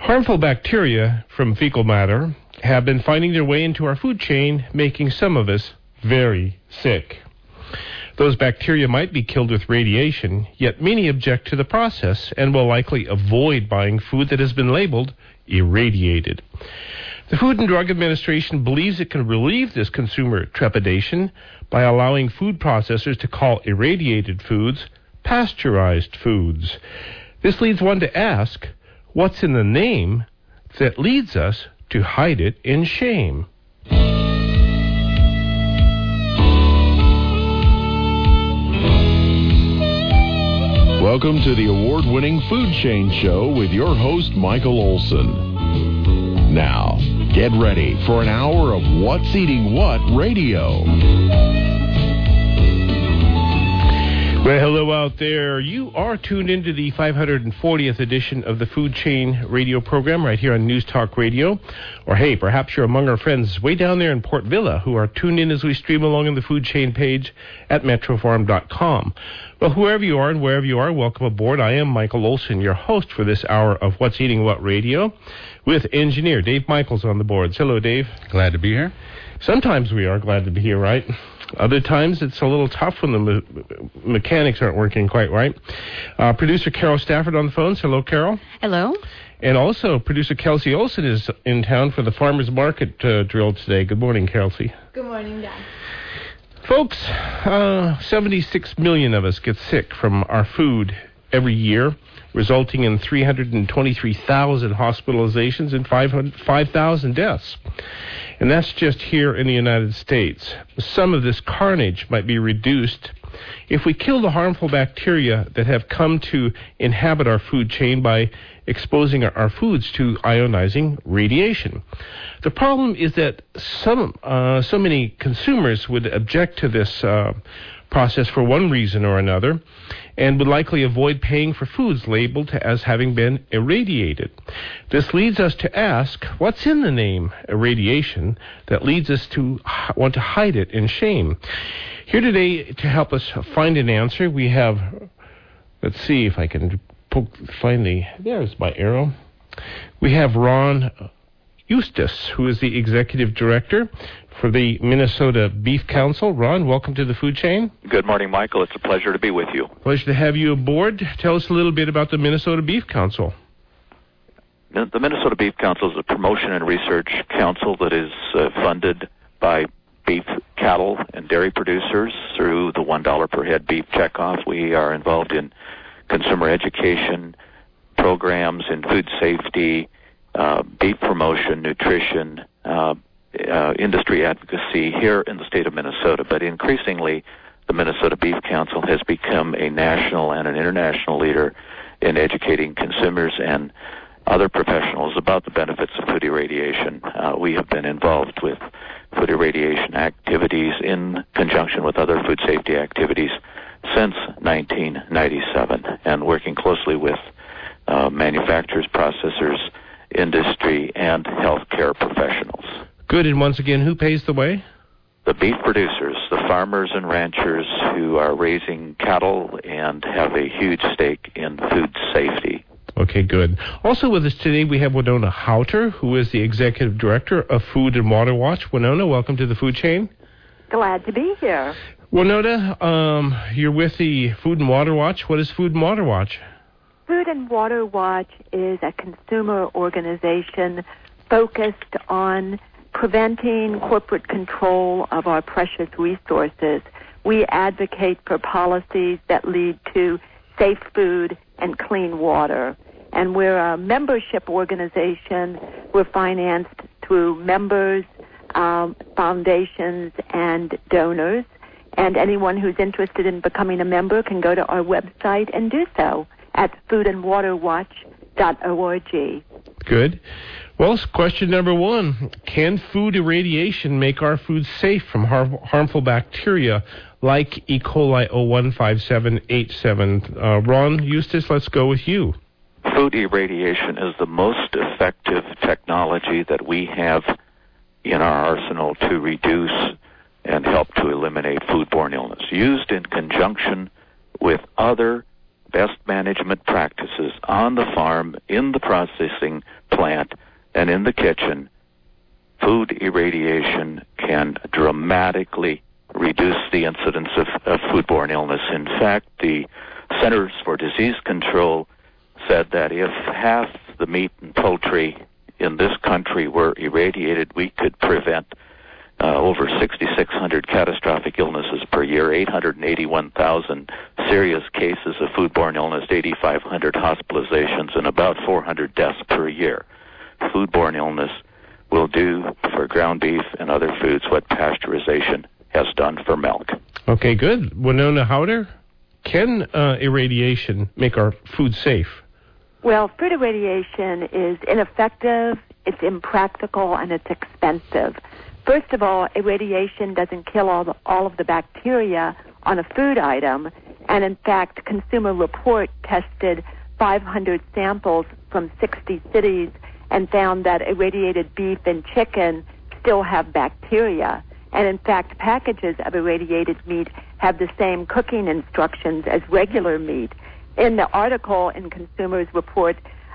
Harmful bacteria from fecal matter have been finding their way into our food chain, making some of us very sick. Those bacteria might be killed with radiation, yet many object to the process and will likely avoid buying food that has been labeled irradiated. The Food and Drug Administration believes it can relieve this consumer trepidation by allowing food processors to call irradiated foods pasteurized foods. This leads one to ask, what's in the name that leads us to hide it in shame? Welcome to the award-winning Food Chain Show with your host, Michael Olson. Now, get ready for an hour of What's Eating What Radio. Well, hello out there. You are tuned into the 540th edition of the Food Chain Radio program right here on News Talk Radio. Or hey, perhaps you're among our friends way down there in Port Villa who are tuned in as we stream along on the Food Chain page at metrofarm.com. Well, whoever you are and wherever you are, welcome aboard. I am Michael Olson, your host for this hour of What's Eating What Radio, with engineer Dave Michaels on the boards. Hello, Dave. Glad to be here. Sometimes we are glad to be here, right? Other times it's a little tough when the mechanics aren't working quite right. Producer Carol Stafford on the phones. Hello, Carol. Hello. And also, producer Kelsey Olson is in town for the farmers market drill today. Good morning, Kelsey. Good morning, Dad. Folks, 76 million of us get sick from our food every year, resulting in 323,000 hospitalizations and 5,000 deaths. And that's just here in the United States. Some of this carnage might be reduced if we kill the harmful bacteria that have come to inhabit our food chain by exposing our foods to ionizing radiation. The problem is that so many consumers would object to this process for one reason or another, and would likely avoid paying for foods labeled as having been irradiated. This leads us to ask, what's in the name irradiation that leads us to want to hide it in shame? Here today to help us find an answer, we have, let's see if I can there's my arrow. We have Ron Eustace, who is the executive director for the Minnesota Beef Council. Ron, welcome to the Food Chain. Good morning, Michael. It's a pleasure to be with you. Pleasure to have you aboard. Tell us a little bit about the Minnesota Beef Council. The Minnesota Beef Council is a promotion and research council that is funded by beef, cattle, and dairy producers through the $1 per head beef checkoff. We are involved in consumer education programs in food safety, beef promotion, nutrition, industry advocacy here in the state of Minnesota. But increasingly, the Minnesota Beef Council has become a national and an international leader in educating consumers and other professionals about the benefits of food irradiation. We have been involved with food irradiation activities in conjunction with other food safety activities since 1997, and working closely with manufacturers, processors, industry, and healthcare professionals. Good, and once again, who pays the way? The beef producers, the farmers and ranchers who are raising cattle and have a huge stake in food safety. Okay, good. Also with us today, we have Winona Houter, who is the executive director of Food and Water Watch. Winona, welcome to the Food Chain. Glad to be here. Winona, you're with the Food and Water Watch. What is Food and Water Watch? Food and Water Watch is a consumer organization focused on preventing corporate control of our precious resources. We advocate for policies that lead to safe food and clean water. And we're a membership organization. We're financed through members, foundations, and donors. And anyone who's interested in becoming a member can go to our website and do so at foodandwaterwatch.org. Good. Well, question number one, can food irradiation make our food safe from harmful bacteria like E. coli 015787? Ron Eustace, let's go with you. Food irradiation is the most effective technology that we have in our arsenal to reduce and help to eliminate foodborne illness. Used in conjunction with other best management practices on the farm, in the processing plant, and in the kitchen, food irradiation can dramatically reduce the incidence of foodborne illness. In fact, the Centers for Disease Control said that if half the meat and poultry in this country were irradiated, we could prevent over 6,600 catastrophic illnesses per year, 881,000 serious cases of foodborne illness, 8,500 hospitalizations, and about 400 deaths per year. Foodborne illness will do for ground beef and other foods what pasteurization has done for milk. Okay, good. Winona Howder, can irradiation make our food safe? Well, food irradiation is ineffective, it's impractical, and it's expensive. First of all, irradiation doesn't kill all of the bacteria on a food item, and in fact, Consumer Report tested 500 samples from 60 cities and found that irradiated beef and chicken still have bacteria. And in fact, packages of irradiated meat have the same cooking instructions as regular meat. In the article in Consumer's Report,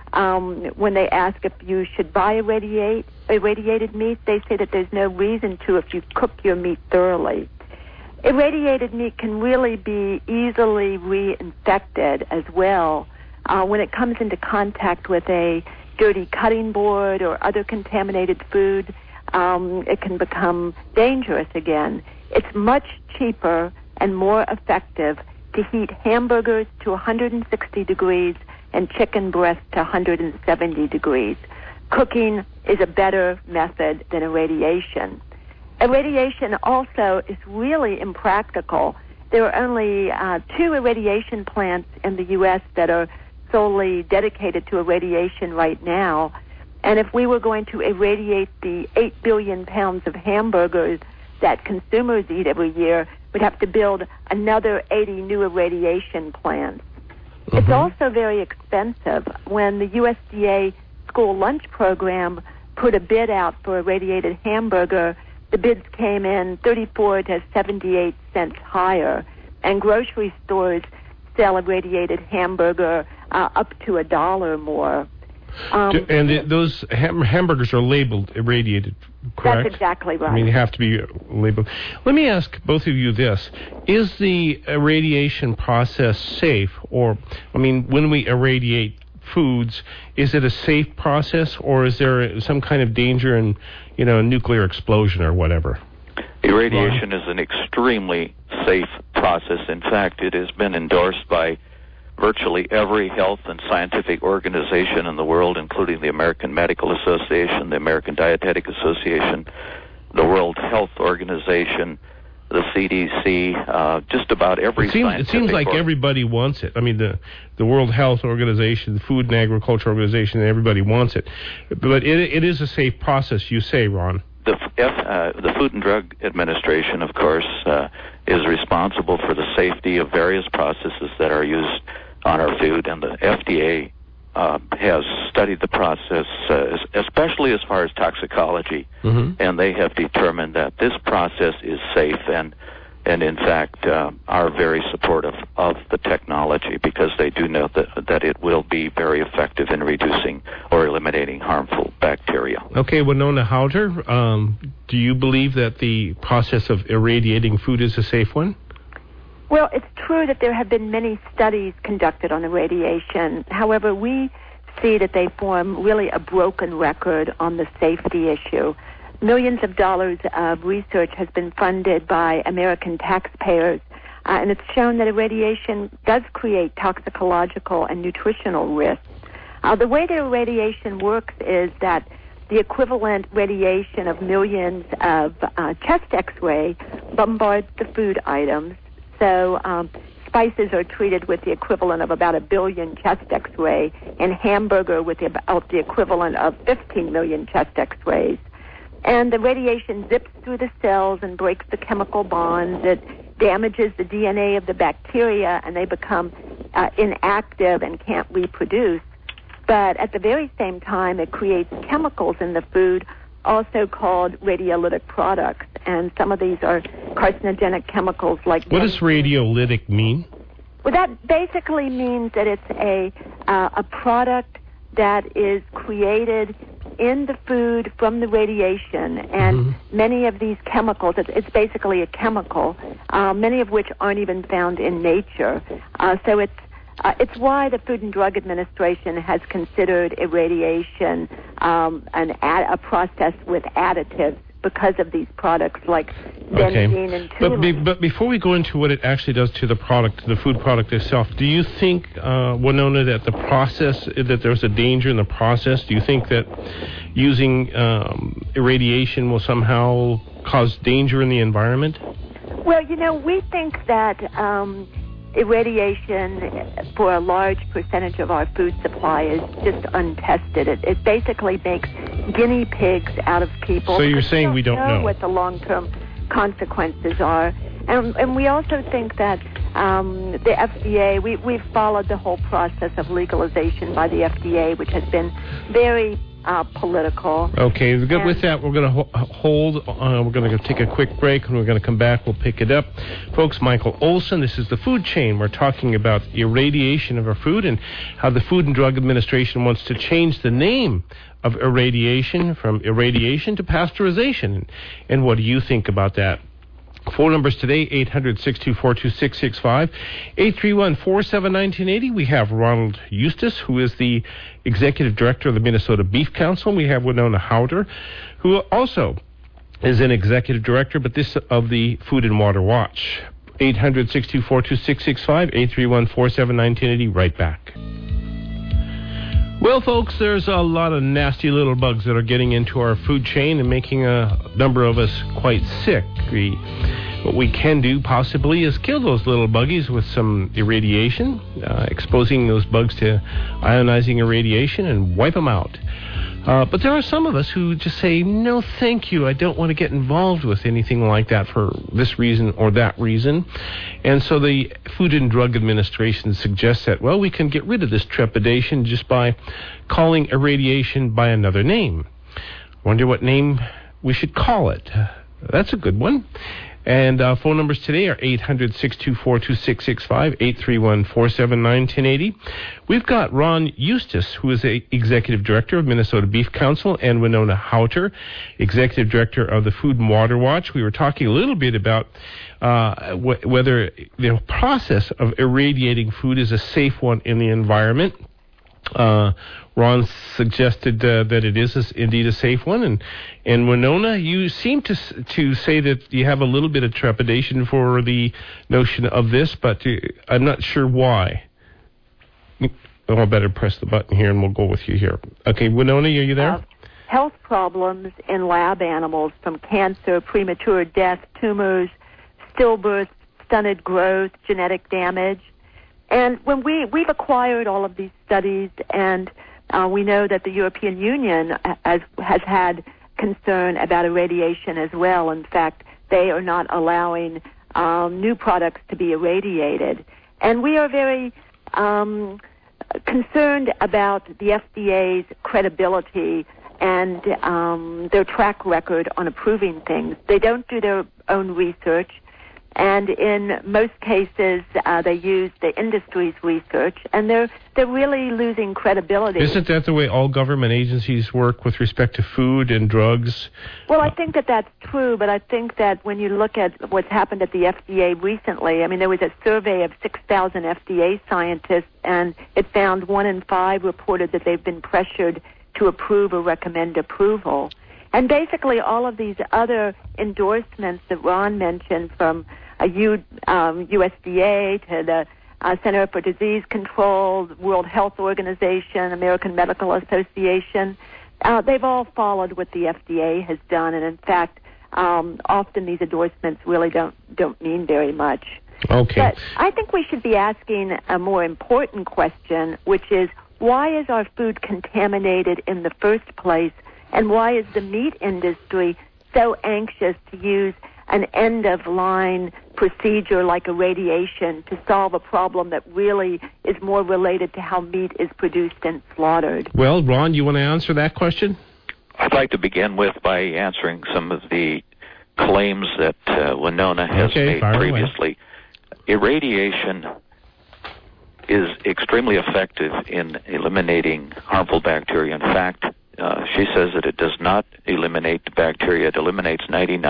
when they ask if you should buy irradiated meat, they say that there's no reason to if you cook your meat thoroughly. Irradiated meat can really be easily reinfected as well. When it comes into contact with a dirty cutting board or other contaminated food, it can become dangerous again. It's much cheaper and more effective to heat hamburgers to 160 degrees and chicken breast to 170 degrees. Cooking is a better method than irradiation. Irradiation also is really impractical. There are only 2 irradiation plants in the U.S. that are solely dedicated to irradiation right now. And if we were going to irradiate the 8 billion pounds of hamburgers that consumers eat every year, we'd have to build another 80 new irradiation plants. Mm-hmm. It's also very expensive. When the USDA school lunch program put a bid out for irradiated hamburger, the bids came in 34 to 78 cents higher, and grocery stores sell irradiated hamburger up to $1 more. Those hamburgers are labeled irradiated, correct? That's exactly right. I mean, they have to be labeled. Let me ask both of you this. Is the irradiation process safe? Or, I mean, when we irradiate foods, is it a safe process, or is there some kind of danger in, a nuclear explosion or whatever? Irradiation is an extremely safe process. In fact, it has been endorsed by virtually every health and scientific organization in the world, including the American Medical Association, the American Dietetic Association, the World Health Organization, the CDC, just about every It seems like everybody wants it. I mean, the World Health Organization, the Food and Agriculture Organization, everybody wants it. But it is a safe process, you say, Ron. The Food and Drug Administration, of course, is responsible for the safety of various processes that are used on our food, and the FDA has studied the process, especially as far as toxicology, mm-hmm. and they have determined that this process is safe and in fact are very supportive of the technology because they do know that it will be very effective in reducing or eliminating harmful bacteria. Okay, Winona Howder, do you believe that the process of irradiating food is a safe one? Well, it's true that there have been many studies conducted on irradiation. However, we see that they form really a broken record on the safety issue. Millions of dollars of research has been funded by American taxpayers, and it's shown that irradiation does create toxicological and nutritional risks. The way the irradiation works is that the equivalent radiation of millions of chest X-ray bombards the food items. So spices are treated with the equivalent of about 1 billion chest X-ray, and hamburger with about the equivalent of 15 million chest X-rays. And the radiation zips through the cells and breaks the chemical bonds. It damages the DNA of the bacteria, and they become inactive and can't reproduce. But at the very same time, it creates chemicals in the food, also called radiolytic products. And some of these are carcinogenic chemicals like... What does radiolytic mean? Well, that basically means that it's a product that is created in the food from the radiation, and many of these chemicals, it's basically a chemical, many of which aren't even found in nature. So it's why the Food and Drug Administration has considered irradiation a process with additives, because of these products like benzene and toluene. But before we go into what it actually does to the product, the food product itself, do you think, Winona, that the process, that there's a danger in the process? Do you think that using irradiation will somehow cause danger in the environment? Well, we think that irradiation for a large percentage of our food supply is just untested. It basically makes guinea pigs out of people. So you're saying we don't know what the long-term consequences are. And we also think that the FDA, we've followed the whole process of legalization by the FDA, which has been very political. Okay, with that, we're going to hold. We're going to take a quick break, and we're going to come back. We'll pick it up. Folks, Michael Olson, this is The Food Chain. We're talking about irradiation of our food and how the Food and Drug Administration wants to change the name of irradiation from irradiation to pasteurization. And what do you think about that? Phone numbers today, 800-624-2665, 831-471980. We have Ronald Eustace, who is the Executive Director of the Minnesota Beef Council. We have Winona Howter, who also is an Executive Director, but this of the Food and Water Watch. 800-624-2665, 831-471980. Right back. Well, folks, there's a lot of nasty little bugs that are getting into our food chain and making a number of us quite sick. What we can do possibly is kill those little buggies with some irradiation, exposing those bugs to ionizing irradiation and wipe them out. But there are some of us who just say, no, thank you. I don't want to get involved with anything like that for this reason or that reason. And so the Food and Drug Administration suggests that, well, we can get rid of this trepidation just by calling irradiation by another name. Wonder what name we should call it. That's a good one. And phone numbers today are 800-624-2665, 831-479-1080. We've got Ron Eustace, who is the Executive Director of Minnesota Beef Council, and Winona Howter, Executive Director of the Food and Water Watch. We were talking a little bit about whether the process of irradiating food is a safe one in the environment. Ron suggested that it is indeed a safe one, and Winona, you seem to say that you have a little bit of trepidation for the notion of this, but I'm not sure why. I'll better press the button here, and we'll go with you here. Okay, Winona, are you there? Health problems in lab animals, from cancer, premature death, tumors, stillbirth, stunted growth, genetic damage. And when we've acquired all of these studies, and we know that the European Union has had concern about irradiation as well. In fact, they are not allowing new products to be irradiated. And we are very concerned about the FDA's credibility and their track record on approving things. They don't do their own research. And in most cases, they use the industry's research, and they're really losing credibility. Isn't that the way all government agencies work with respect to food and drugs? Well, I think that that's true, but I think that when you look at what's happened at the FDA recently, I mean, there was a survey of 6,000 FDA scientists, and it found 1 in 5 reported that they've been pressured to approve or recommend approval. And basically all of these other endorsements that Ron mentioned, from USDA to the Center for Disease Control, World Health Organization, American Medical Association, they've all followed what the FDA has done. And in fact, often these endorsements really don't mean very much. Okay. But I think we should be asking a more important question, which is, why is our food contaminated in the first place? And why is the meat industry so anxious to use an end-of-line procedure like irradiation to solve a problem that really is more related to how meat is produced and slaughtered? Well, Ron, you want to answer that question? I'd like to begin by answering some of the claims that Winona has made previously. Irradiation is extremely effective in eliminating harmful bacteria. In fact, she says that it does not eliminate the bacteria. It eliminates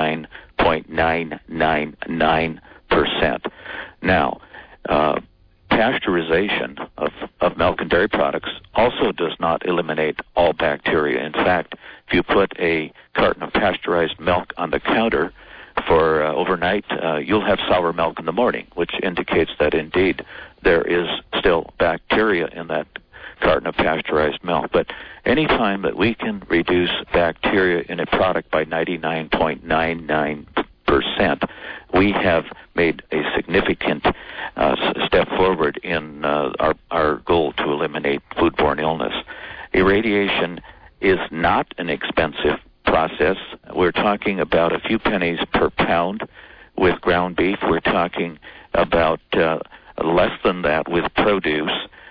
99.999%. Now, pasteurization of milk and dairy products also does not eliminate all bacteria. In fact, if you put a carton of pasteurized milk on the counter for overnight, you'll have sour milk in the morning, which indicates that indeed there is still bacteria in that carton of pasteurized milk. But any time that we can reduce bacteria in a product by 99.99%, we have made a significant step forward in our goal to eliminate foodborne illness. Irradiation is not an expensive process. We're talking about a few pennies per pound with ground beef. We're talking about less than that with produce.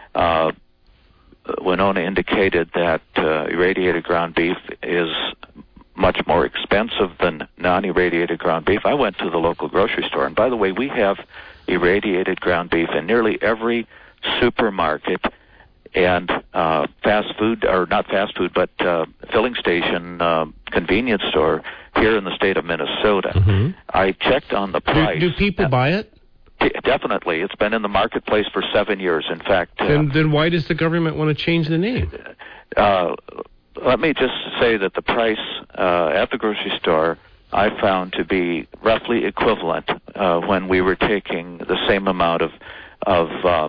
Winona indicated that irradiated ground beef is much more expensive than non-irradiated ground beef. I went to the local grocery store, and by the way, we have irradiated ground beef in nearly every supermarket and fast food, or not fast food, but filling station, convenience store here in the state of Minnesota. Mm-hmm. I checked on the price. Do people buy it? Definitely. It's been in the marketplace for 7 years. In fact... Then why does the government want to change the name? Let me just say that the price at the grocery store I found to be roughly equivalent when we were taking the same amount of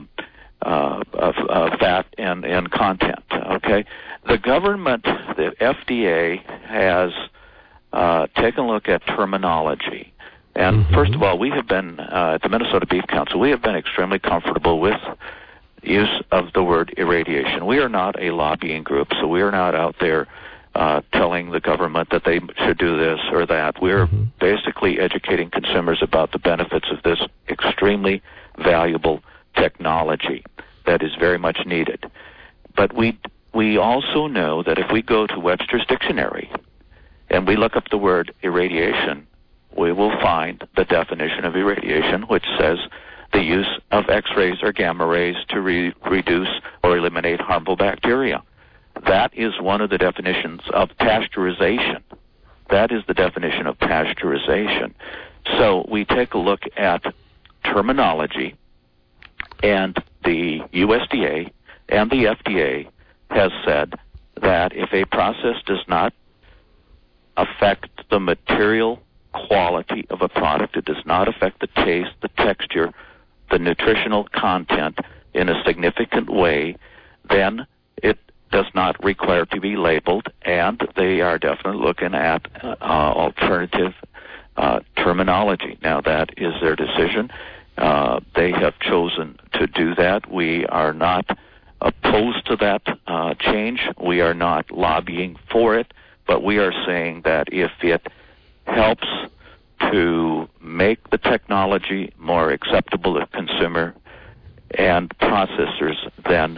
fat and content. Okay, the government, the FDA, has taken a look at terminology. And first of all, we have been, at the Minnesota Beef Council, we have been extremely comfortable with use of the word irradiation. We are not a lobbying group, so we are not out there telling the government that they should do this or that. We're basically educating consumers about the benefits of this extremely valuable technology that is very much needed. But we also know that if we go to Webster's Dictionary and we look up the word irradiation, we will find the definition of irradiation, which says the use of X-rays or gamma rays to reduce or eliminate harmful bacteria. That is one of the definitions of pasteurization. That is the definition of pasteurization. So we take a look at terminology, and the USDA and the FDA has said that if a process does not affect the material quality of a product, it does not affect the taste, the texture, the nutritional content in a significant way, then it does not require to be labeled, and they are definitely looking at alternative terminology. Now, that is their decision. They have chosen to do that. We are not opposed to that change. We are not lobbying for it, but we are saying that if it helps to make the technology more acceptable to consumer and processors, then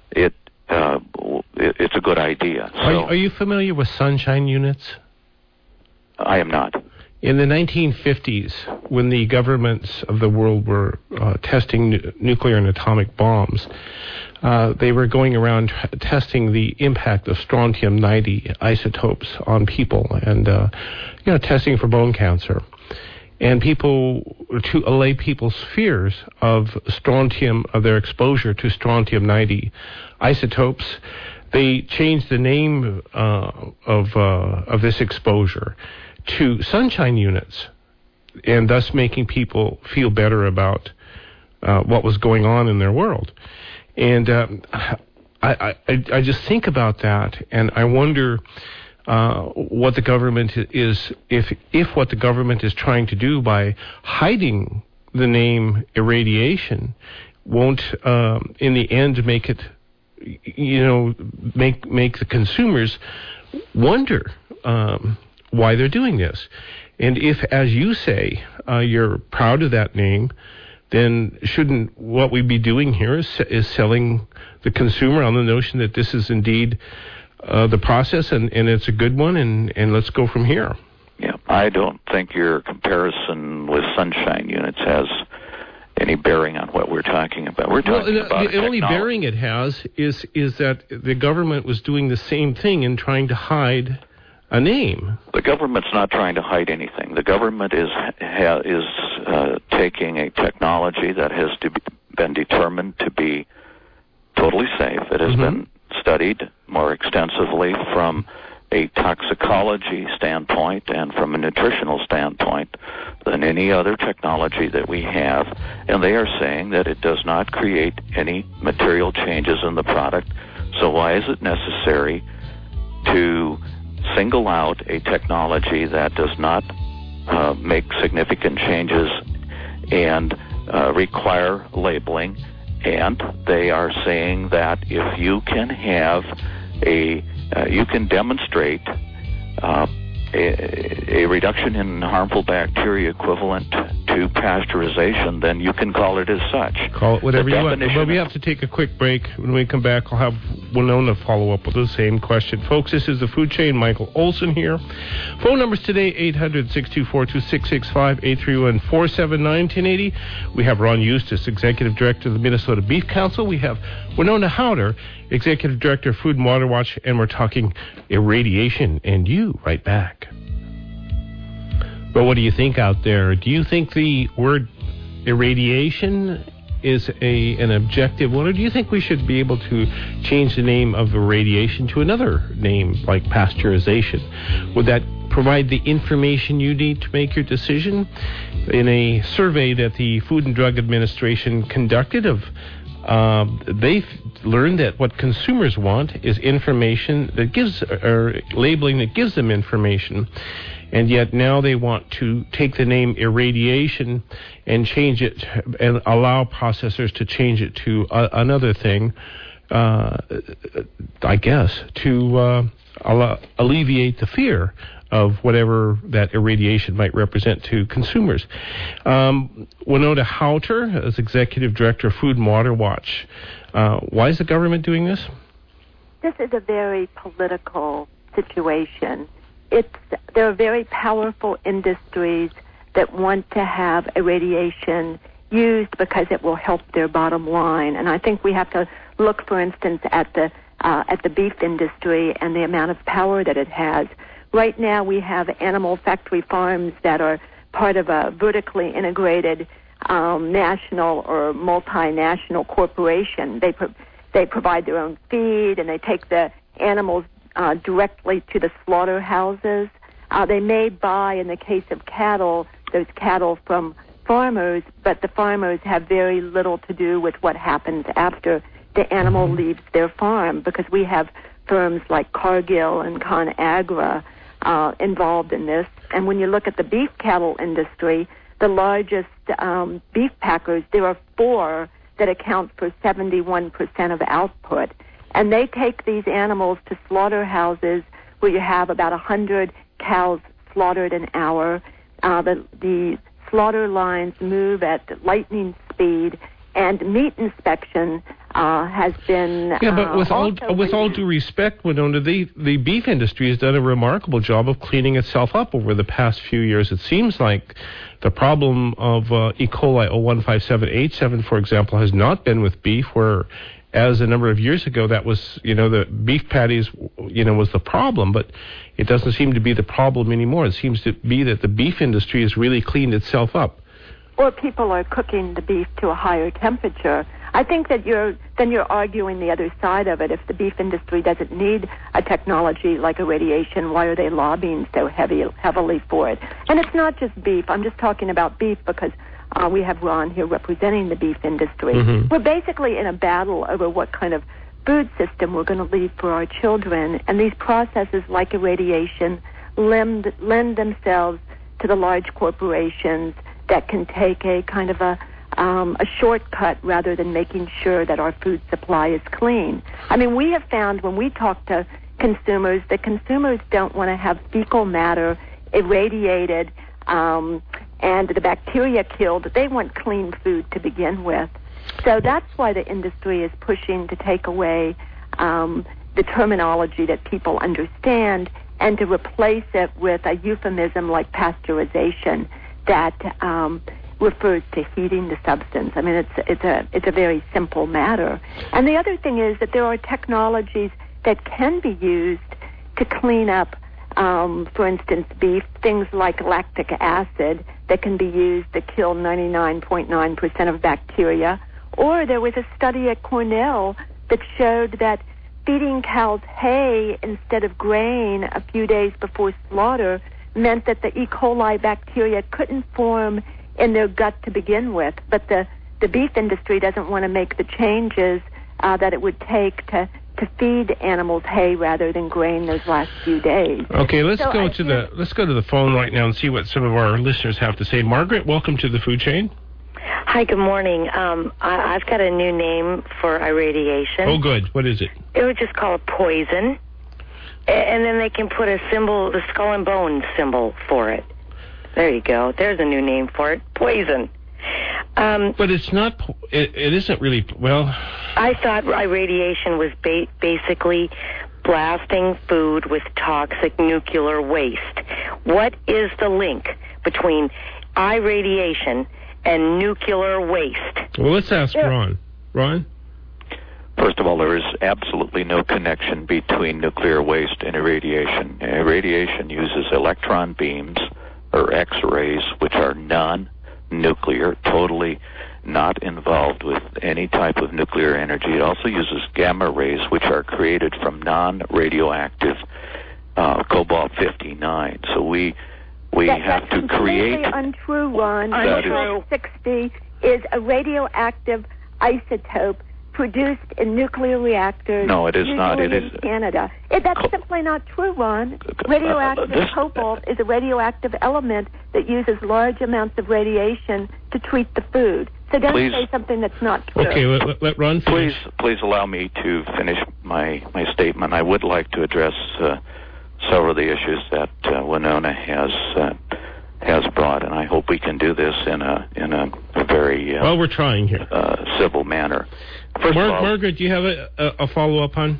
it's a good idea. Are you familiar with sunshine units? I am not. In the 1950s, when the governments of the world were testing nuclear and atomic bombs, they were going around testing the impact of strontium-90 isotopes on people, and testing for bone cancer. And to allay people's fears of their exposure to strontium-90 isotopes, they changed the name of this exposure to sunshine units, and thus making people feel better about what was going on in their world. And I just think about that, and I wonder what the government is, if what the government is trying to do by hiding the name irradiation won't, in the end, make it, make the consumers wonder why they're doing this. And if, as you say, you're proud of that name, then shouldn't what we be doing here is selling the consumer on the notion that this is indeed the process, and it's a good one, and let's go from here. Yeah, I don't think your comparison with sunshine units has any bearing on what we're talking about. We're talking about the only bearing it has is that the government was doing the same thing in trying to hide a name. The government's not trying to hide anything. The government is taking a technology that has been determined to be totally safe. It has been studied more extensively from a toxicology standpoint and from a nutritional standpoint than any other technology that we have, and they are saying that it does not create any material changes in the product. So why is it necessary to single out a technology that does not make significant changes and require labeling? And they are saying that if you can have you can demonstrate a reduction in harmful bacteria equivalent to pasteurization, then you can call it as such. Call it whatever you want. But we have to take a quick break. When we come back, I'll have Winona follow up with the same question. Folks, this is the Food Chain. Michael Olson here. Phone numbers today, 800-624-2665, 831-479-1080. We have Ron Eustace, Executive Director of the Minnesota Beef Council. We have Winona Howder, Executive Director of Food and Water Watch, and we're talking irradiation and you right back. But what do you think out there? Do you think the word irradiation is an objective one, or do you think we should be able to change the name of irradiation to another name like pasteurization? Would that provide the information you need to make your decision? In a survey that the Food and Drug Administration conducted they've learned that what consumers want is information that gives, or labeling that gives them information, and yet now they want to take the name irradiation and change it and allow processors to change it to another thing, I guess, to alleviate the fear of whatever that irradiation might represent to consumers. Winona Howder, as Executive Director of Food and Water Watch. Why is the government doing this? This is a very political situation. There are very powerful industries that want to have irradiation used because it will help their bottom line. And I think we have to look, for instance, at the beef industry and the amount of power that it has. Right now we have animal factory farms that are part of a vertically integrated national or multinational corporation. They provide their own feed, and they take the animals directly to the slaughterhouses. They may buy, in the case of cattle, those cattle from farmers, but the farmers have very little to do with what happens after the animal leaves their farm, because we have firms like Cargill and ConAgra involved in this. And when you look at the beef cattle industry, the largest beef packers, there are 4 that account for 71% of output. And they take these animals to slaughterhouses where you have about 100 cows slaughtered an hour. The slaughter lines move at lightning speed, and meat inspection has been... Yeah, but with all due respect, Winona, the beef industry has done a remarkable job of cleaning itself up over the past few years. It seems like the problem of E. coli 015787, for example, has not been with beef, where as a number of years ago, that was, the beef patties, was the problem, but it doesn't seem to be the problem anymore. It seems to be that the beef industry has really cleaned itself up. Or people are cooking the beef to a higher temperature. I think that you're arguing the other side of it. If the beef industry doesn't need a technology like irradiation, why are they lobbying so heavily for it? And it's not just beef. I'm just talking about beef because we have Ron here representing the beef industry. Mm-hmm. We're basically in a battle over what kind of food system we're going to leave for our children, and these processes like irradiation lend themselves to the large corporations that can take a kind of a shortcut rather than making sure that our food supply is clean. I mean, we have found when we talk to consumers that consumers don't want to have fecal matter irradiated and the bacteria killed. They want clean food to begin with. So that's why the industry is pushing to take away the terminology that people understand and to replace it with a euphemism like pasteurization that refers to heating the substance. I mean, it's a very simple matter. And the other thing is that there are technologies that can be used to clean up, for instance, beef, things like lactic acid that can be used to kill 99.9% of bacteria. Or there was a study at Cornell that showed that feeding cows hay instead of grain a few days before slaughter meant that the E. coli bacteria couldn't form in their gut to begin with. But the beef industry doesn't want to make the changes that it would take to feed animals hay rather than grain those last few days. Okay, let's go to the phone right now and see what some of our listeners have to say. Margaret, welcome to the Food Chain. Hi, good morning. I've got a new name for irradiation. Oh, good. What is it? It would just call it poison. And then they can put a symbol, the skull and bone symbol for it. There you go. There's a new name for it. Poison. But it's not, it isn't really, well... I thought irradiation was basically blasting food with toxic nuclear waste. What is the link between irradiation and nuclear waste? Well, let's ask Ron. Ron? First of all, there is absolutely no connection between nuclear waste and irradiation. Irradiation uses electron beams or X-rays, which are non-nuclear, totally not involved with any type of nuclear energy. It also uses gamma rays, which are created from non-radioactive cobalt-59. So we have to create... That's completely untrue, Ron. Cobalt-60 is a radioactive isotope produced in nuclear reactors. No, it is not. It is in Canada. That's simply not true, Ron. Radioactive cobalt is a radioactive element that uses large amounts of radiation to treat the food. So don't say something that's not true. Okay, let Ron finish. Please allow me to finish my statement. I would like to address several of the issues that Winona has brought, and I hope we can do this in a very well, we're trying here civil manner. First of all, Margaret, do you have a follow-up on?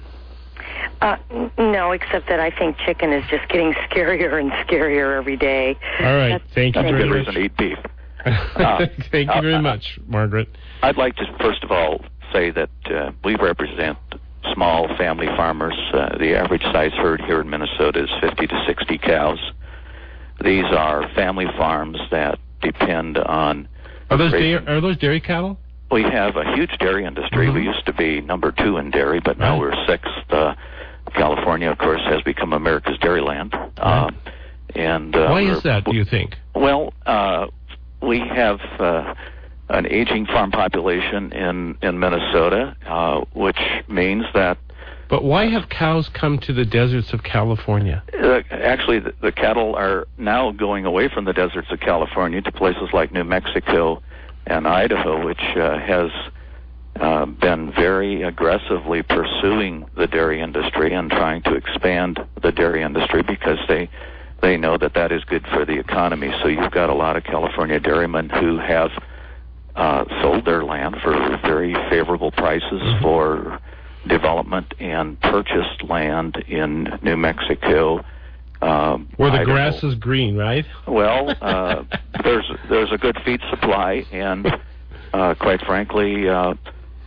No, except that I think chicken is just getting scarier and scarier every day. All right, thank you very much. That's a good reason to eat beef. Thank you very much, Margaret. I'd like to first of all say that we represent small family farmers. The average size herd here in Minnesota is 50 to 60 cows. These are family farms that depend on... Are those dairy cattle? We have a huge dairy industry. We used to be number 2 in dairy, but now we're 6th. California, of course, has become America's dairyland. Why is that, do you think? Well, we have an aging farm population in Minnesota, which means that... But why have cows come to the deserts of California? Actually, the cattle are now going away from the deserts of California to places like New Mexico and Idaho, which has been very aggressively pursuing the dairy industry and trying to expand the dairy industry because they know that is good for the economy. So you've got a lot of California dairymen who have sold their land for very favorable prices for development and purchased land in New Mexico. Where the grass is green, right? Well, there's a good feed supply, and quite frankly, there's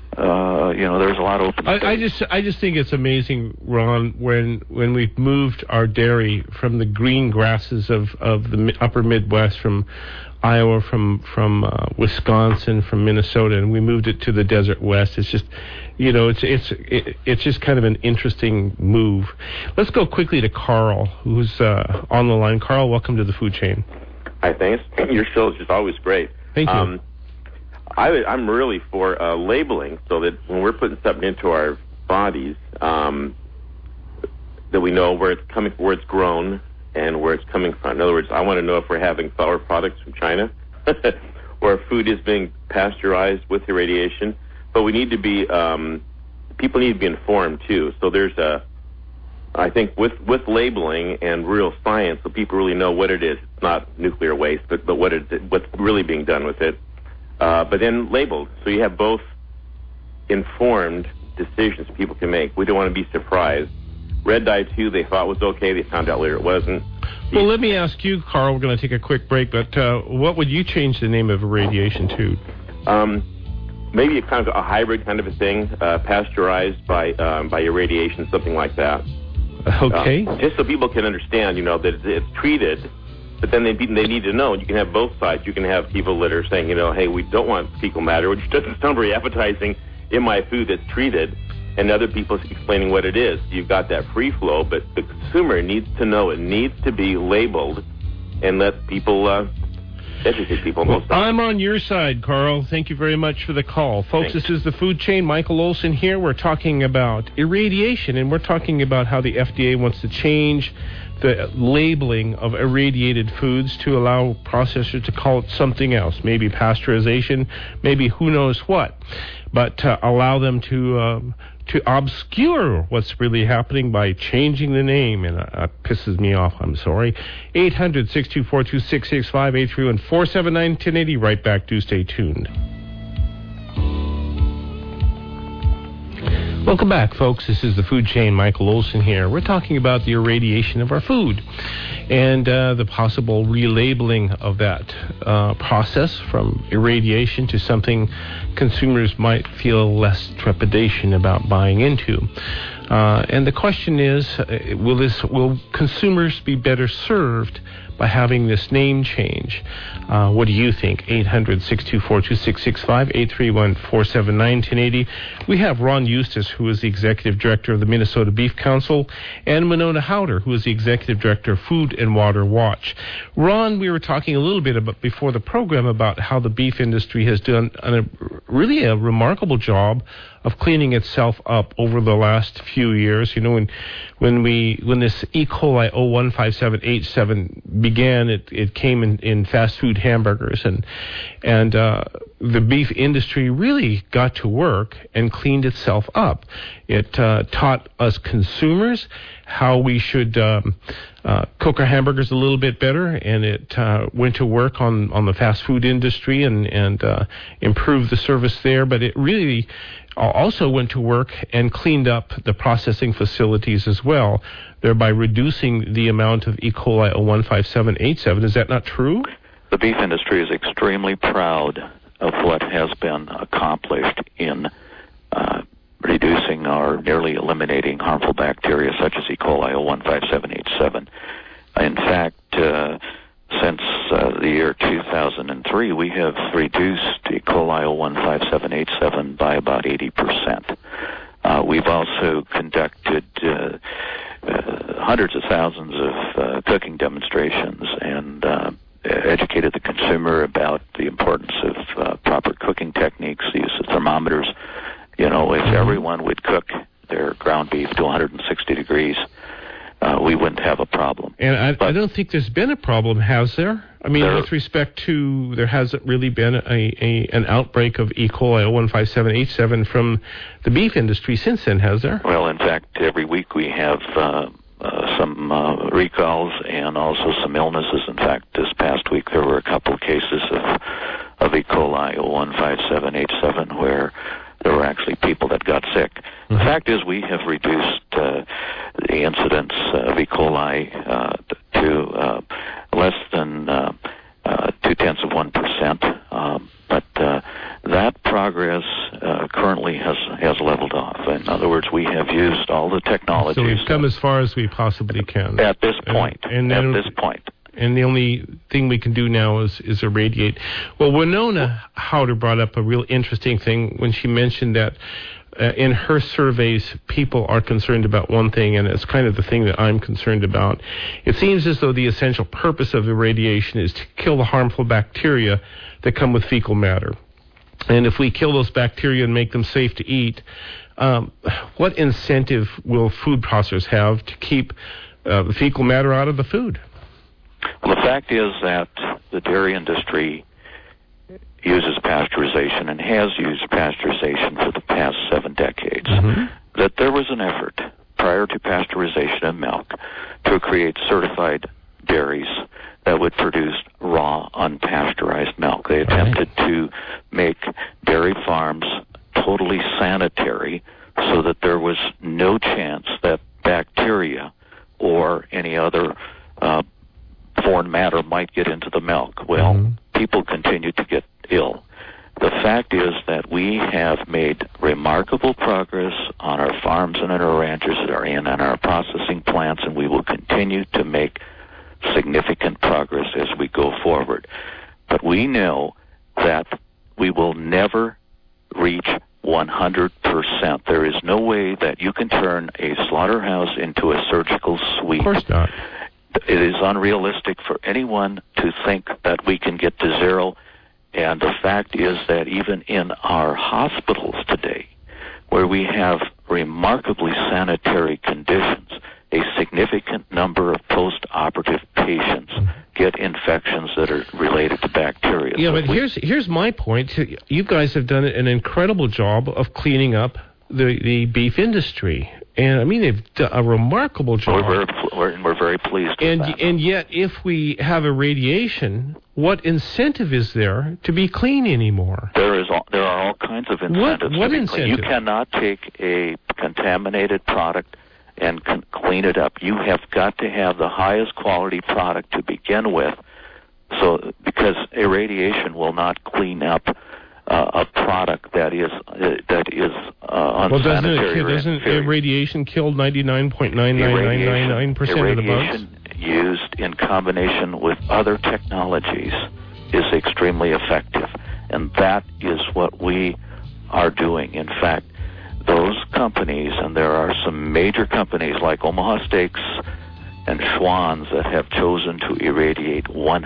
a lot of open space. I just think it's amazing, Ron, when we've moved our dairy from the green grasses of the upper Midwest, from Iowa, from Wisconsin, from Minnesota, and we moved it to the desert West. It's just, it's just kind of an interesting move. Let's go quickly to Carl, who's on the line. Carl, welcome to the Food Chain. Hi, thanks. Your show is just always great. Thank you. I'm really for labeling, so that when we're putting something into our bodies, that we know where it's coming, where it's grown, and where it's coming from. In other words, I want to know if we're having flour products from China, or if food is being pasteurized with irradiation. But we need to be, people need to be informed too. So there's I think with labeling and real science, so people really know what it is. It's not nuclear waste, but what's really being done with it. But then labeled, so you have both informed decisions people can make. We don't want to be surprised. Red dye 2, they thought was okay. They found out later it wasn't. Well, let me ask you, Carl, we're going to take a quick break, but what would you change the name of irradiation to? Maybe a kind of a hybrid kind of a thing, pasteurized by irradiation, something like that. Okay. Just so people can understand, that it's treated, but then they need to know. You can have both sides. You can have people that are saying, hey, we don't want fecal matter, which doesn't sound very appetizing in my food that's treated, and other people explaining what it is. You've got that free flow, but the consumer needs to know. It needs to be labeled and let people educate people. Well, I'm on your side, Carl. Thank you very much for the call. Folks, This is The Food Chain. Michael Olson here. We're talking about irradiation, and we're talking about how the FDA wants to change the labeling of irradiated foods to allow processors to call it something else, maybe pasteurization, maybe who knows what, but allow them to obscure what's really happening by changing the name, and it pisses me off. I'm sorry. 800-624-2665, 831-479-1080. Right back. Do stay tuned. Welcome back, folks. This is The Food Chain. Michael Olson here. We're talking about the irradiation of our food and the possible relabeling of that process from irradiation to something consumers might feel less trepidation about buying into. And the question is, will consumers be better served by having this name change? What do you think? 800-624-2665, 831-479-1080. We have Ron Eustace, who is the Executive Director of the Minnesota Beef Council, and Winona Howder, who is the Executive Director of Food and Water Watch. Ron, we were talking a little bit about before the program about how the beef industry has done really a remarkable job of cleaning itself up over the last few years. When this E. coli 015787 began, it came in fast food hamburgers, and the beef industry really got to work and cleaned itself up. It taught us consumers how we should cook our hamburgers a little bit better, and it went to work on the fast food industry and improved the service there. But it really also went to work and cleaned up the processing facilities as well, thereby reducing the amount of E. coli 015787. Is that not true? The beef industry is extremely proud of what has been accomplished in reducing or nearly eliminating harmful bacteria such as E. coli 015787. In fact, since the year 2003, we have reduced E. coli 015787 by about 80%. We've also conducted hundreds of thousands of cooking demonstrations and educated the consumer about the importance of proper cooking techniques, the use of thermometers. If everyone would cook their ground beef to 160 degrees, we wouldn't have a problem. And I don't think there's been a problem, has there? I mean, with respect to, there hasn't really been an outbreak of E. coli 015787 from the beef industry since then, has there? Well, in fact, every week we have some recalls and also some illnesses. In fact, this past week there were a couple of cases of E. coli 015787 where there were actually people that got sick. Mm-hmm. The fact is we have reduced the incidence of E. coli to less than 0.2%. But that progress currently has leveled off. In other words, we have used all the technologies. So we've come as far as we possibly can. At this point. At this point. And the only thing we can do now is irradiate. Well, Winona Howder brought up a real interesting thing when she mentioned that in her surveys, people are concerned about one thing, and it's kind of the thing that I'm concerned about. It seems as though the essential purpose of irradiation is to kill the harmful bacteria that come with fecal matter. And if we kill those bacteria and make them safe to eat, what incentive will food processors have to keep the fecal matter out of the food? Well, the fact is that the dairy industry uses pasteurization and has used pasteurization for the past 7 decades. Mm-hmm. That there was an effort prior to pasteurization of milk to create certified dairies that would produce raw, unpasteurized milk. They attempted to make dairy farms totally sanitary so that there was no chance that bacteria or any other foreign matter might get into the milk. Well, people continue to get ill. The fact is that we have made remarkable progress on our farms and on our ranches and on our processing plants, and we will continue to make significant progress as we go forward. But we know that we will never reach 100%. There is no way that you can turn a slaughterhouse into a surgical suite. Of course not. It is unrealistic for anyone to think that we can get to zero. And the fact is that even in our hospitals today, where we have remarkably sanitary conditions, a significant number of post-operative patients get infections that are related to bacteria. Yeah, but here's my point. You guys have done an incredible job of cleaning up the beef industry. And, I mean, they've done a remarkable job. We're very pleased with that. And yet, if we have irradiation, what incentive is there to be clean anymore? There are all kinds of incentives. What incentive? You cannot take a contaminated product and clean it up. You have got to have the highest quality product to begin with, so because irradiation will not clean up a product that is unsanitary. Well, doesn't irradiation kill 99.99999% of the bugs? Irradiation used in combination with other technologies is extremely effective, and that is what we are doing. In fact, those companies, and there are some major companies like Omaha Steaks and Schwann's that have chosen to irradiate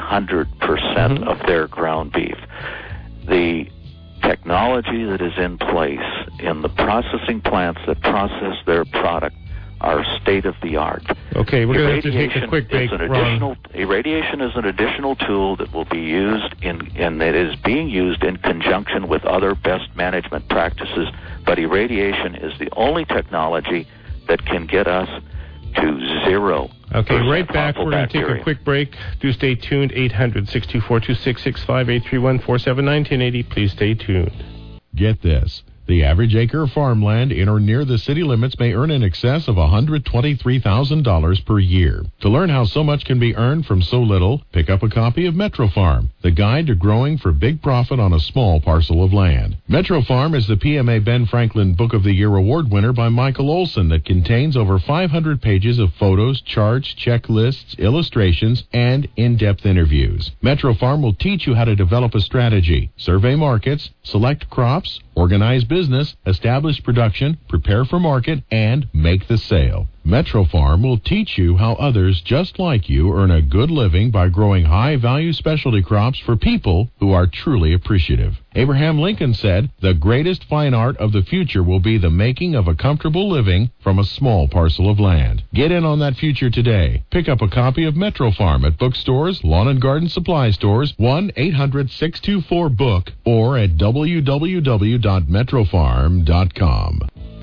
100% of their ground beef. The technology that is in place in the processing plants that process their product are state-of-the-art. Okay, we're going to have to take a quick break. Irradiation is an additional tool that will be used and that is being used in conjunction with other best management practices, but irradiation is the only technology that can get us to zero. Okay, right back. We're going to take a quick break. Do stay tuned. 800-624-2665, 831-479-1080. Please stay tuned. Get this. The average acre of farmland in or near the city limits may earn in excess of $123,000 per year. To learn how so much can be earned from so little, pick up a copy of Metro Farm, the guide to growing for big profit on a small parcel of land. Metro Farm is the PMA Ben Franklin Book of the Year award winner by Michael Olson that contains over 500 pages of photos, charts, checklists, illustrations, and in-depth interviews. Metro Farm will teach you how to develop a strategy, survey markets, select crops, organize business, establish production, prepare for market, and make the sale. Metro Farm will teach you how others just like you earn a good living by growing high-value specialty crops for people who are truly appreciative. Abraham Lincoln said, "The greatest fine art of the future will be the making of a comfortable living from a small parcel of land." Get in on that future today. Pick up a copy of Metro Farm at bookstores, lawn and garden supply stores, 1-800-624-BOOK, or at www.metrofarm.com.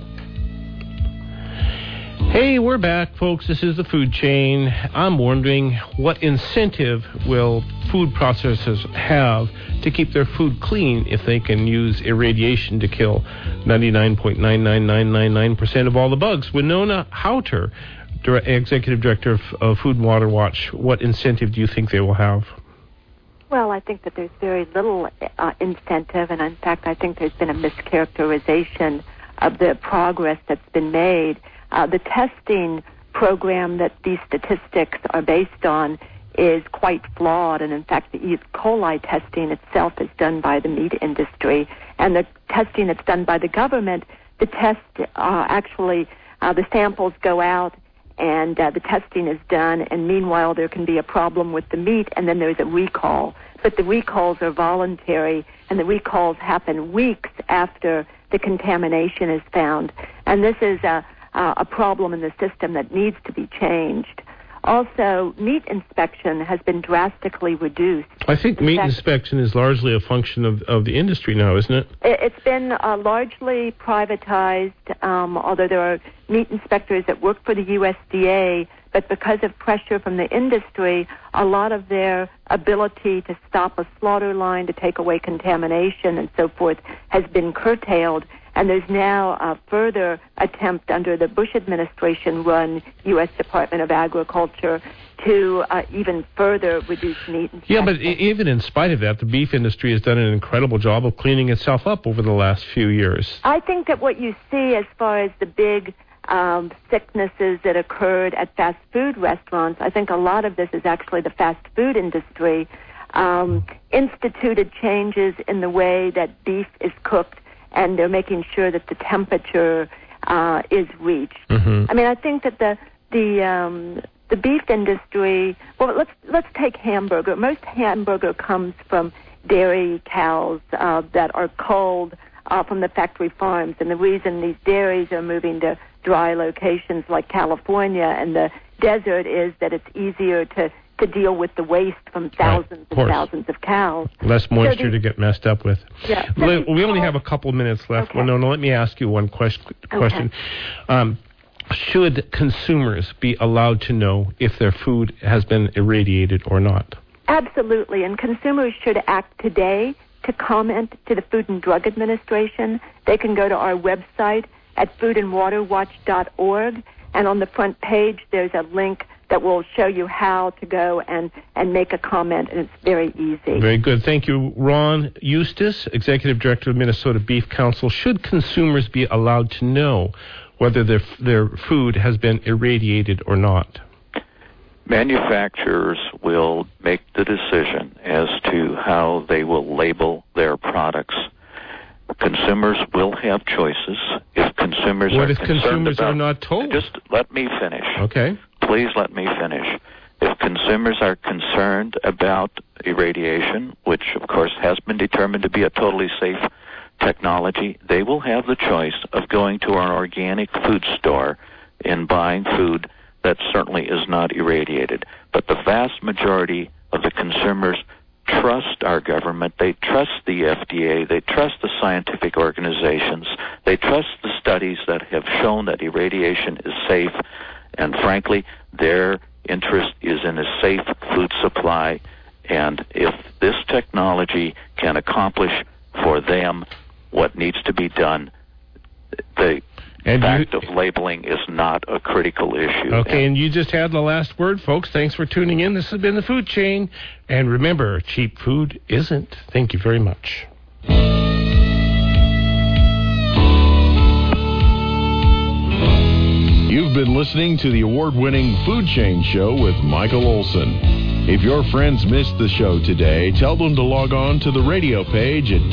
Hey, we're back, folks. This is the Food Chain. I'm wondering, what incentive will food processors have to keep their food clean if they can use irradiation to kill 99.99999% of all the bugs? Winona Houter, Executive Director of Food and Water Watch, what incentive do you think they will have? Well, I think that there's very little incentive, and in fact, I think there's been a mischaracterization of the progress that's been made. The testing program that these statistics are based on is quite flawed, and in fact, the E. coli testing itself is done by the meat industry, and the testing that's done by the government, the test the samples go out, and the testing is done, and meanwhile, there can be a problem with the meat, and then there's a recall. But the recalls are voluntary, and the recalls happen weeks after the contamination is found, and this is a problem in the system that needs to be changed. Also, meat inspection has been drastically reduced. I think meat inspection is largely a function of the industry now, isn't it? It's been largely privatized, although there are meat inspectors that work for the USDA, but because of pressure from the industry, a lot of their ability to stop a slaughter line, to take away contamination and so forth, has been curtailed. And there's now a further attempt under the Bush administration-run U.S. Department of Agriculture to even further reduce meat and Yeah, but even in spite of that, the beef industry has done an incredible job of cleaning itself up over the last few years. I think that what you see as far as the big sicknesses that occurred at fast food restaurants, I think a lot of this is actually the fast food industry instituted changes in the way that beef is cooked, and they're making sure that the temperature is reached. Mm-hmm. I mean, I think that the beef industry. Well, let's take hamburger. Most hamburger comes from dairy cows that are culled from the factory farms, and the reason these dairies are moving to dry locations like California and the desert is that it's easier to deal with the waste from thousands and thousands of cows. Less moisture to get messed up with. Yeah. We only have a couple minutes left. Okay. Well, no, let me ask you one question. Should consumers be allowed to know if their food has been irradiated or not? Absolutely, and consumers should act today to comment to the Food and Drug Administration. They can go to our website at foodandwaterwatch.org, and on the front page there's a link that will show you how to go and make a comment, and it's very easy. Very good. Thank you. Ron Eustace, Executive Director of Minnesota Beef Council. Should consumers be allowed to know whether their food has been irradiated or not? Manufacturers will make the decision as to how they will label their products. Consumers will have choices. If consumers what if consumers are not told? Just let me finish. Okay. Please let me finish. If consumers are concerned about irradiation, which of course has been determined to be a totally safe technology, they will have the choice of going to an organic food store and buying food that certainly is not irradiated. But the vast majority of the consumers trust our government. They trust the FDA. They trust the scientific organizations. They trust the studies that have shown that irradiation is safe. And frankly, their interest is in a safe food supply. And if this technology can accomplish for them what needs to be done, the fact of labeling is not a critical issue. Okay, and you just had the last word, folks. Thanks for tuning in. This has been The Food Chain. And remember, cheap food isn't. Thank you very much. You've been listening to the award-winning Food Chain Show with Michael Olson. If your friends missed the show today, tell them to log on to the radio page at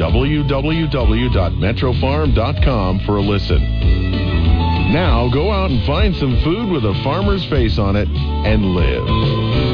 www.metrofarm.com for a listen. Now go out and find some food with a farmer's face on it and live.